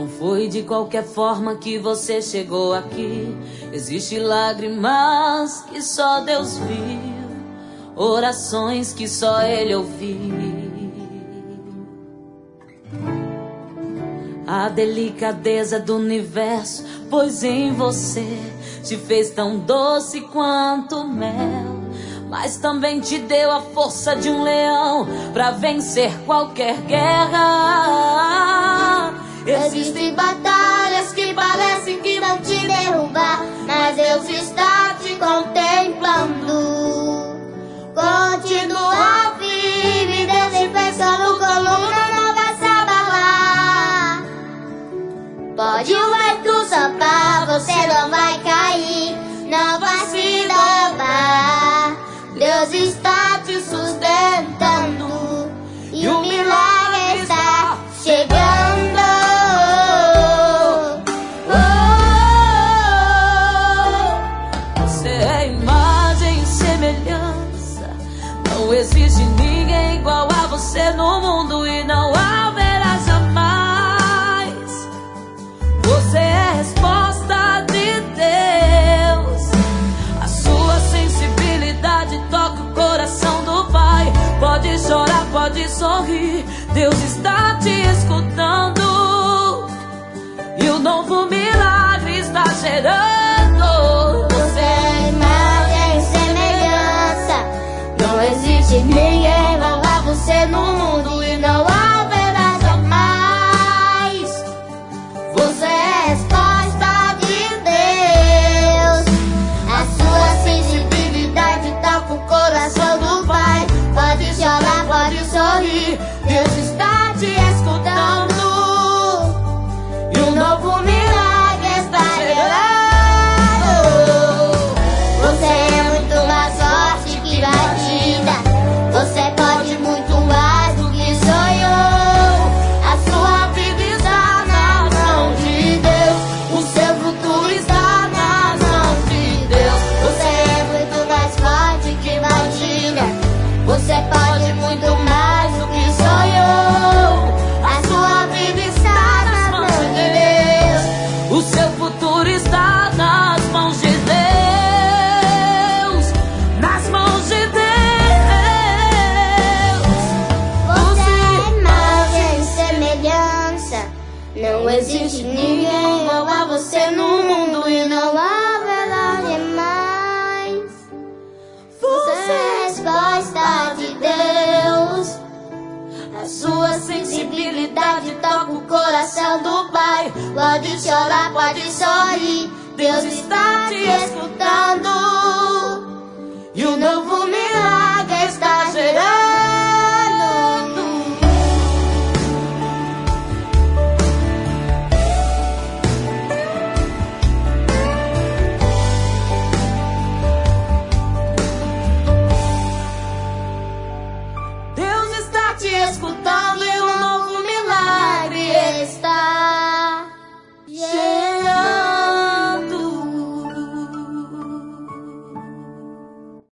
foi de qualquer forma que você chegou aqui. Existem lágrimas que só Deus viu, orações que só Ele ouviu. A delicadeza do universo pôs em você, te fez tão doce quanto mel, mas também te deu a força de um leão pra vencer qualquer guerra. Existem batalhas que parecem que vão te derrubar, mas Deus está te contemplando. Continua firme, Deus te fez solo, coluna não vai se abalar. Pode o vento soprar, você não vai cair, não vai se dobrar. Deus está te sustentando e o milagre está chegando. Você é imagem e semelhança, não existe ninguém igual a você no mundo e não haverá jamais. Você é a resposta de Deus, a sua sensibilidade toca o coração do Pai. Pode chorar, pode sorrir, Deus está te escutando e o novo milagre está gerando. Você é imagem e semelhança, não existe ninguém igual a você no mundo e não haverá jamais. Você é a resposta de Deus, a sua sensibilidade toca o coração do Pai. Pode chorar, pode sorrir, Deus está te escutando e um novo milagre está chegando. Você é muito mais forte que imagina, você pode muito mais do que sonhou. A sua vida está nas mãos de Deus, o seu futuro está nas mãos de Deus. Você é muito mais forte que imagina, você pode muito mais do que sonhou. A sua vida está nas mãos de Deus, O seu futuro está nas mãos de Deus, nas mãos de Deus. você é imagem e semelhança, não existe ninguém igual a você no mundo e não haverá jamais. Você é a resposta de Deus, a sua sensibilidade toca o coração do Pai. Pode chorar, pode sorrir, Deus está te escutando e o novo milagre está gerando. Deus está te escutando